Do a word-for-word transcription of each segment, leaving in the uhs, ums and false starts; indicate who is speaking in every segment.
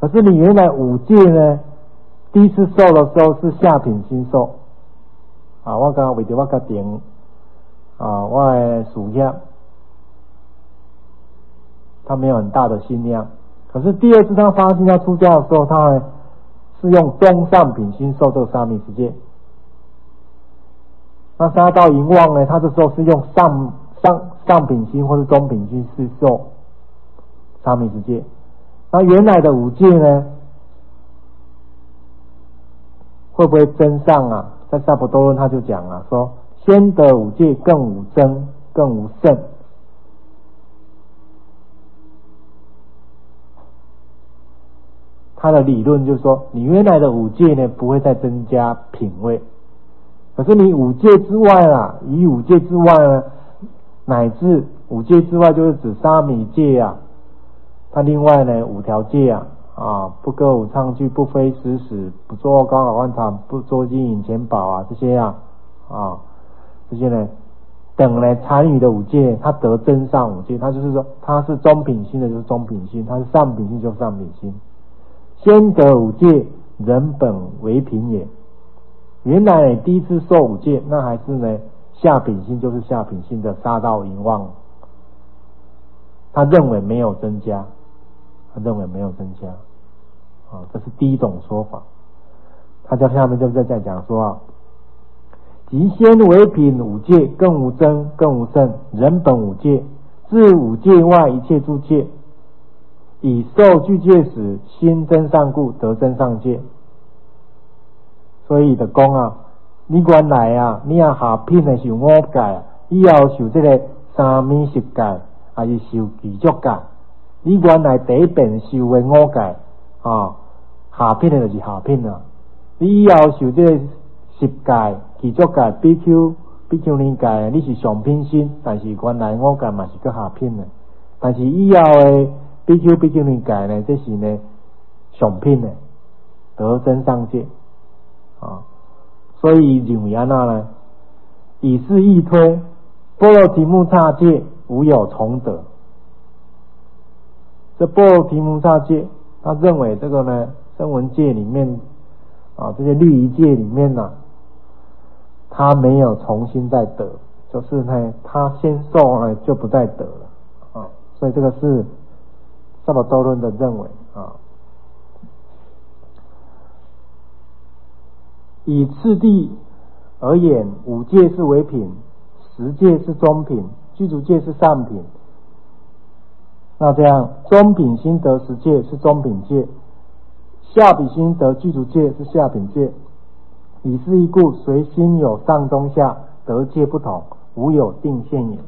Speaker 1: 可是你原来五戒呢，第一次受的时候是下品心受啊，我刚为着我家庭啊，我的事业，他没有很大的心量。可是第二次他发心要出家的时候，他呢是用中上品心受这个沙弥十戒。那杀到淫妄呢，他这时候是用上上上品心或是中品心是受沙弥十戒。那原来的五戒呢，会不会增上啊？在萨婆多论他就讲了，说先得五戒更无增，更无胜。他的理论就是说，你原来的五戒呢不会再增加品位，可是你五戒之外啦，以五戒之外呢，乃至五戒之外就是指沙弥戒啊，他另外呢五条戒啊啊，不歌舞唱剧，不非时时，不做高考观场，不做金银钱宝啊，这些啊啊这些呢等呢残余的五戒，他得真上五戒，他就是说他是中品心的就是中品心，他是上品心就是上品心。先得五戒，人本为品也。原来第一次受五戒，那还是呢下品心就是下品心的杀盗淫妄，他认为没有增加，他认为没有增加啊，这是第一种说法。他在下面就在讲说啊，即先为品五戒，更无增，更无胜，人本五戒，自五戒外一切诸戒，以受具戒时，心增上故得增上戒。所以就讲啊，你原来啊，你啊下品的受五戒，以后受这个三昧十戒，还是受具足戒。你原来第一遍受的五戒啊，下品的就是下品啊。你以后受这个十戒、具足戒、比丘、比丘尼戒，你是上品心，但是原来五戒嘛是个下品的。但是以后的比丘、比丘尼戒呢，这是呢上品的，得增上戒啊。所以认为安那呢？以是意推，般若提木刹戒无有重得。这般若提木刹戒，他认为这个呢，声闻戒里面啊，这些律仪戒里面呢、啊，他没有重新再得，就是呢，他先受呢就不再得了啊。所以这个是萨婆多论的认为啊。以次第而言，五戒是为品，十戒是中品，具足戒是上品。那这样，中品心得十戒是中品戒，下品心得具足戒是下品戒。以是义故，随心有上中下，得戒不同，无有定限也。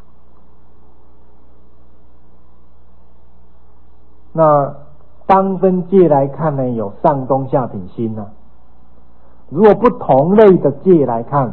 Speaker 1: 那当分戒来看呢，有上中下品心呢、啊。如果不同类的戒来看，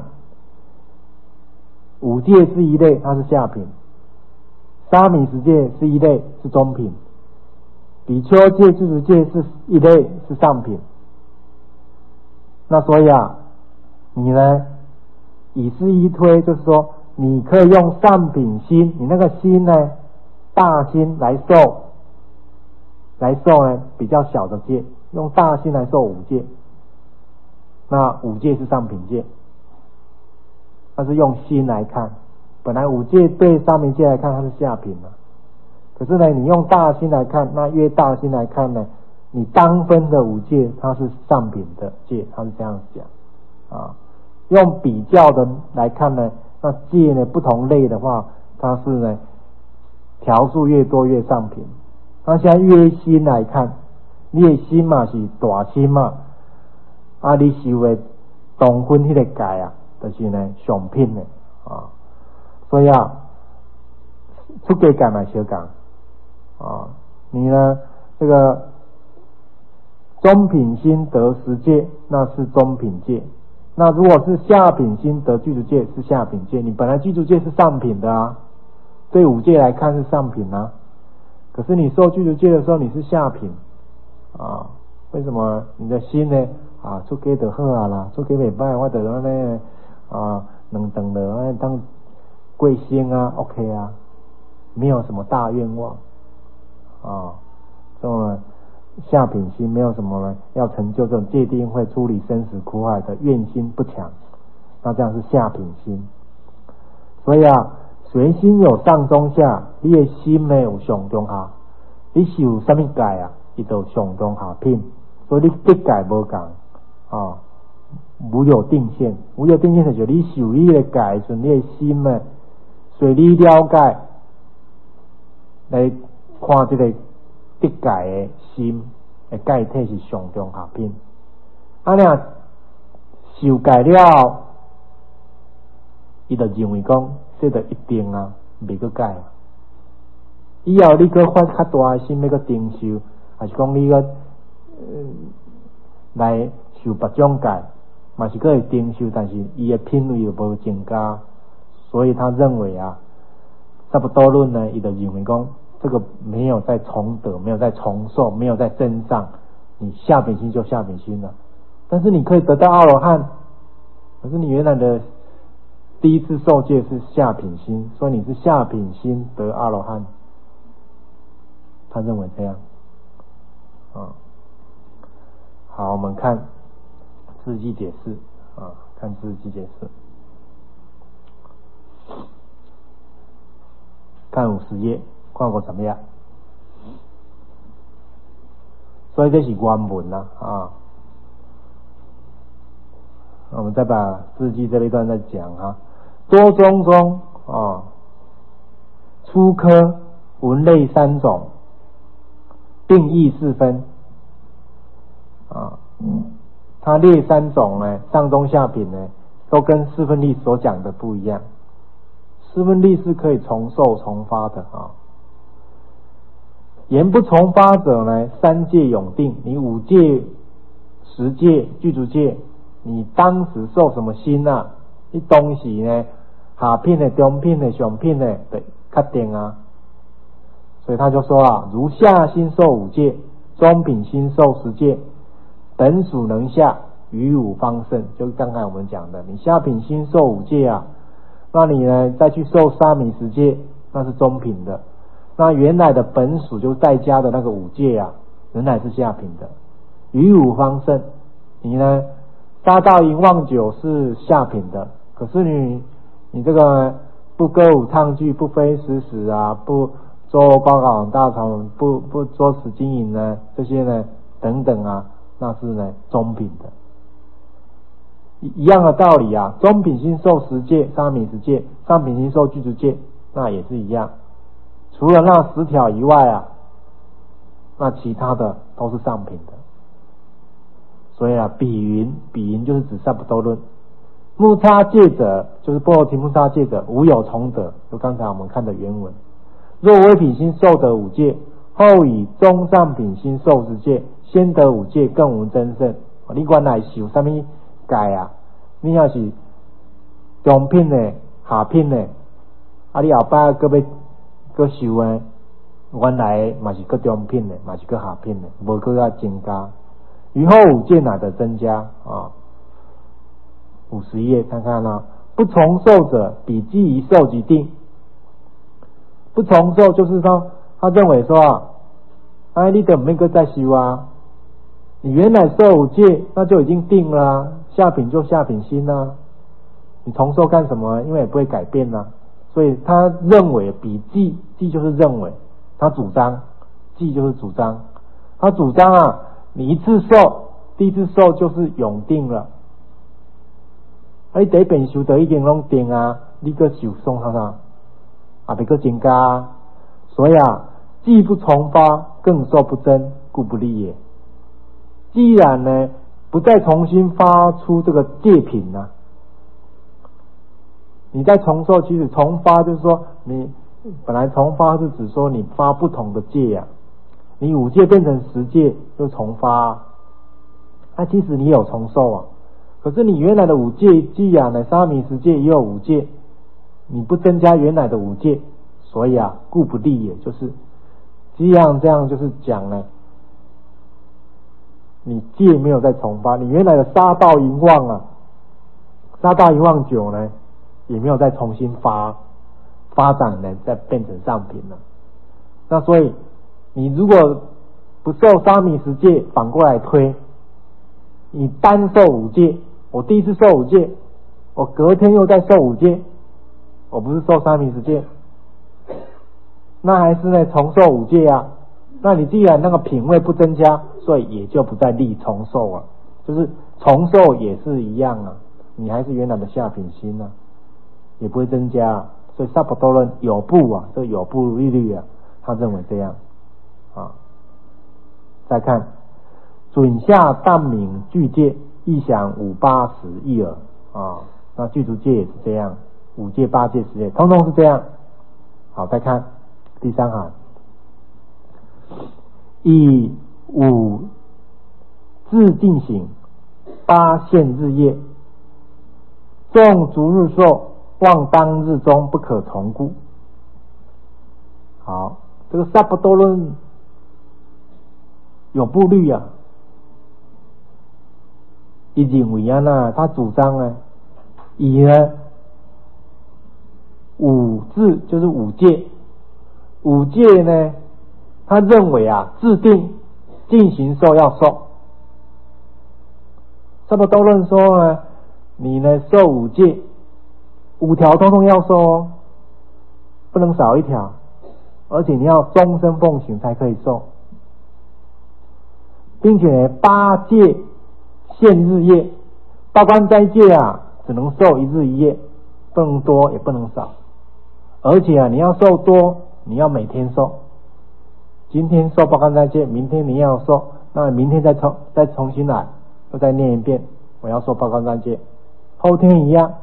Speaker 1: 五戒是一类，它是下品；沙弥十戒是一类，是中品；比丘戒、具足戒是一类，是上品。那所以啊，你呢，以是一推，就是说，你可以用上品心，你那个心呢，大心来受，来受呢比较小的戒，用大心来受五戒。那五戒是上品戒，它是用心来看。本来五戒对沙弥戒来看它是下品的，可是呢，你用大心来看，那越大心来看呢，你当分的五戒它是上品的戒，它是这样讲啊。用比较的来看呢，那戒呢不同类的话，它是呢条数越多越上品。那现在越心来看，你的心嘛是大心嘛。啊，你受的当分迄个戒啊，就是呢上品的啊，所以啊，出家戒嘛相共啊，你呢这个中品心得十戒，那是中品戒；那如果是下品心得具足戒，是下品戒。你本来具足戒是上品的啊，对五戒来看是上品啊，可是你受具足戒的时候你是下品啊，为什么？你的心呢？啊，出家就好啊啦，出家袂歹，我就安尼啊，两顿就安尼当过生啊 ，OK 啊，没有什么大愿望啊，这种呢下品心，没有什么呢要成就这种戒定慧、处理生死苦海的愿心不强，那这样是下品心。所以啊，随心有上中下，你的心呢有上中下，你是有什么界啊？伊就上中下品，所以你结界无共啊，无有定线，无有定线就是你受你的界时，你的心呢随你了解来看这个结界的心的界体是上中下品。啊，你若受界了，伊就认为讲这就一定啊，未个解。以后你搁发较大的心要搁定修，还是讲你搁、呃、来受别种界，嘛是搁会定修，但是伊的品位就无增加，所以他认为啊，差不多论呢，伊就认为讲这个没有在重得，没有在重受，没有在增上，你下品心就下品心了。但是你可以得到阿罗汉，可是你原来的第一次受戒是下品心，所以你是下品心得阿罗汉。他认为这样啊。好，我们看字迹解释啊，看字迹解释，看五十页，看过怎么样？所以这是原文啦啊。我们再把字迹这一段再讲啊。多宗中啊，初科文类三种，定义四分啊。它列三种呢，上中下品呢，都跟四分例所讲的不一样。四分例是可以重受重发的啊。言不重发者呢，三戒永定，你五戒、十戒、具足戒，你当时受什么心啊？你当时呢，下品的、中品的、上品的的确定啊。所以他就说啊，如下心受五戒，中品心受十戒，等属能下，于五方胜。就是刚才我们讲的，你下品心受五戒啊，那你呢再去受沙弥十戒，那是中品的。那原来的本属就是在家的那个五戒啊，仍然是下品的。于五方胜，你呢杀盗淫妄酒是下品的，可是你你这个不歌舞唱剧，不非时时啊，不做高岗大床，不不作死经营呢，这些呢等等啊，那是呢中品的。一样的道理啊，中品心受十戒、沙弥十戒，上品心受具足戒，那也是一样。除了那十条以外啊，那其他的都是上品的。所以啊，比云比云就是指萨婆多论。木叉戒者就是波罗提木叉戒者，无有重得，就刚才我们看的原文。若微品心受得五戒，后以中上品心受十戒，先得五戒更无增胜。你原来受什么戒啊？你要是中品的、下品的，啊，你后摆搁要搁受诶，原来嘛是搁中品的，嘛是搁下品的，无搁要增加。于后五戒哪的增加啊？五十页看看啦、啊，不重受者，比记一受即定。不重受就是说，他认为说啊，哎，你等没个再修啊，你原来受五戒，那就已经定了、啊，下品就下品心啊，你重受干什么？因为也不会改变啊。所以他认为比记，记就是认为，他主张，记就是主张，他主张啊，你一次受，第一次受就是永定了。你第一遍受得已经拢定啊，你个受送啥啥，啊别个增加，所以啊，既不重发，更受不增，故不利也。既然呢，不再重新发出这个戒品啊，你再重受，其实重发就是说，你本来重发是指说你发不同的戒啊，你五戒变成十戒就重发啊，那、啊、其实你有重受啊。可是你原来的五戒，既然呢沙弥十戒也有五戒，你不增加原来的五戒，所以啊，故不利也，就是既然这样就是讲呢，你戒没有再重发，你原来的杀盗淫妄啊，杀盗淫妄酒呢，也没有再重新发发展呢，再变成上品了。那所以你如果不受沙弥十戒，反过来推，你单受五戒，我第一次受五戒，我隔天又再受五戒，我不是受沙弥十戒，那还是呢重受五戒啊。那你既然那个品位不增加，所以也就不再立重受了，就是重受也是一样啊，你还是原来的下品心啊，也不会增加啊。所以萨婆多论有部啊，这有部律律啊，他认为这样啊。再看准下淡明具戒，一想五八十一耳啊，那具足戒也是这样，五戒八戒十戒通通是这样。好，再看第三行，以五自进行，八现日夜，众逐日寿，望当日中不可重故。好，这个萨婆多论有部律啊，他认为啊呢，他主张呢，以呢五字就是五戒，五戒呢，他认为啊，制定进行受要受。萨婆多论说呢，你呢受五戒，五条通通要受哦，不能少一条，而且你要终身奉行才可以受，并且呢八戒限日夜，八关斋戒啊，只能受一日一夜，不能多也不能少，而且啊你要受多，你要每天受，今天受八关斋戒，明天你要受，那明天再重再重新来，又再念一遍，我要受八关斋戒，后天一样。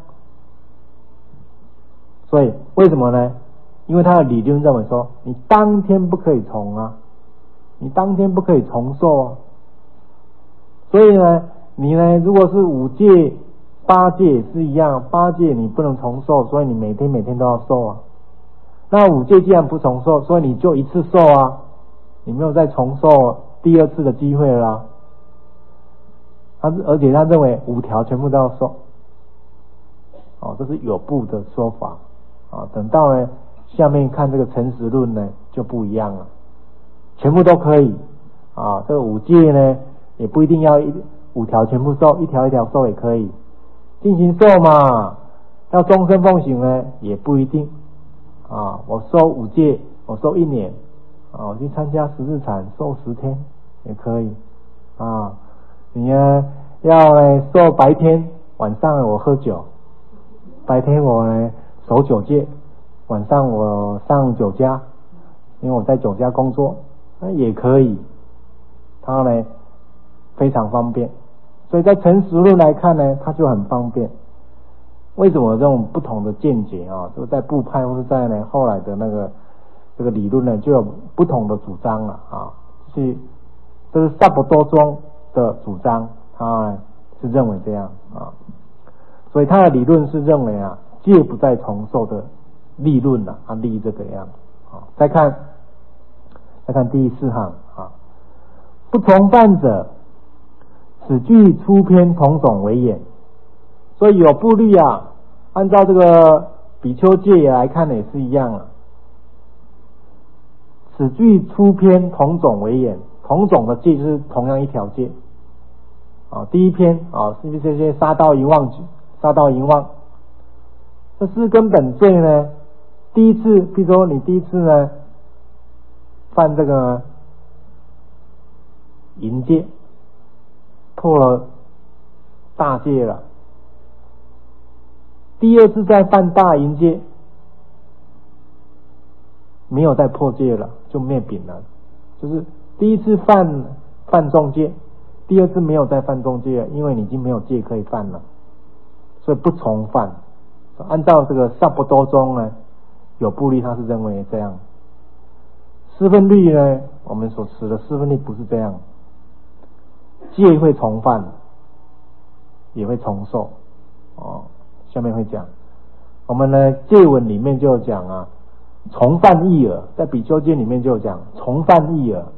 Speaker 1: 所以为什么呢？因为他的理论认为说，你当天不可以重啊，你当天不可以重受啊。所以呢，你呢如果是五戒、八戒也是一样，八戒你不能重受，所以你每天每天都要受啊。那五戒既然不重受，所以你就一次受啊，你没有再重受第二次的机会了啦。他而且他认为五条全部都要受，哦，这是有部的说法啊。等到呢下面看这个诚实论呢就不一样了，全部都可以啊。这个五戒呢也不一定要一五条全部受，一条一条受也可以。进行受嘛，要终身奉行呢也不一定啊。我受五戒，我受一年啊，我去参加十日禅受十天也可以啊。你呢要呢受白天，晚上我喝酒，白天我呢守酒戒，晚上我上酒家，因为我在酒家工作，那也可以，它呢非常方便。所以在诚实论来看呢，它就很方便。为什么这种不同的见解啊，就在部派或是在呢后来的那个这个理论呢，就有不同的主张了啊。是这是萨婆多宗的主张，他是认为这样啊。所以他的理论是认为啊，戒不再重受的立论啊，他立这个样啊。再看再看第四行啊，不从犯者，此句出篇同种为眼。所以有部律啊，按照这个比丘戒来看也是一样啊。此句出篇同种为眼，同种的戒就是同样一条戒啊。第一篇啊，是不是这些杀盗淫妄举？杀盗淫妄，这是根本罪呢。第一次，比如说你第一次呢犯这个淫戒，破了大戒了。第二次再犯大淫戒，没有再破戒了，就灭丙了。就是第一次犯犯重戒，第二次没有再犯重戒了，因为你已经没有戒可以犯了，所以不重犯。按照这个萨婆多宗呢，有部律他是认为这样。四分律呢，我们所持的四分律不是这样，戒会重犯，也会重受哦。下面会讲，我们呢戒文里面就有讲啊，重犯一耳，在比丘戒里面就有讲重犯一耳，